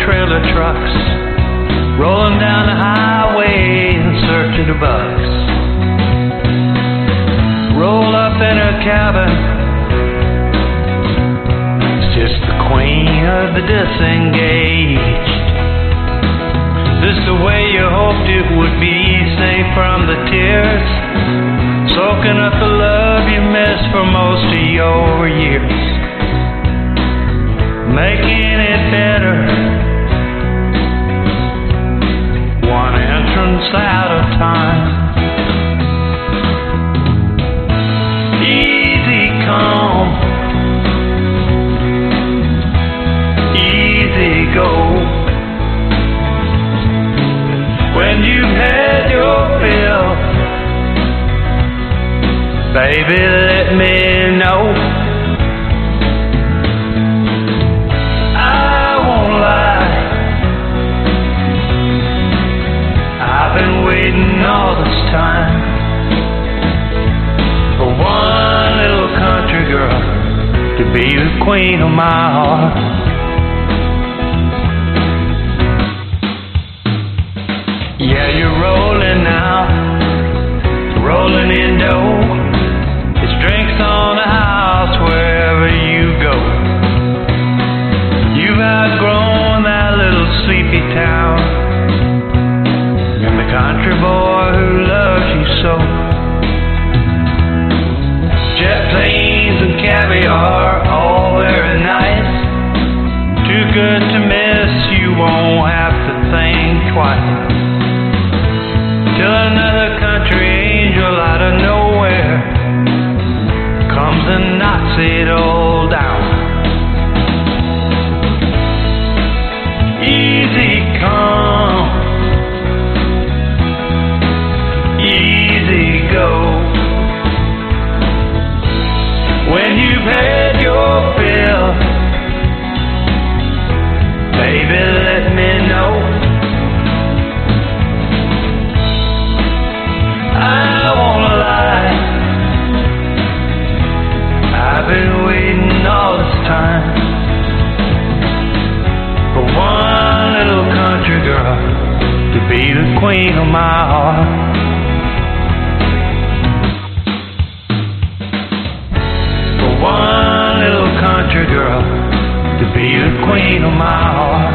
trailer trucks rolling down the highway in search of the bucks. Roll up in her cabin, it's just the queen of the disengaged. This the way you hoped it would be, safe from the tears, soaking up the love you missed for most of your years, making it better, one entrance at a time. Easy come, easy go. When you've had your fill, baby, let me know. I won't lie, I've been waiting all this time for one little country girl to be the queen of my heart. Yeah, you're rolling now, rolling in dough. It's drinks on the house wherever you go. You've outgrown that little sleepy town and the country boy who loves you so. Jet planes and caviar, all very nice. Too good to miss, you won't have to think twice. Till another country angel out of nowhere comes and knocks it all down. Easy come, easy go. When you've had your fill, baby, let me know. I won't lie, I've been waiting all this time for one little country girl to be the queen of my heart. For one little country girl to be the queen of my heart.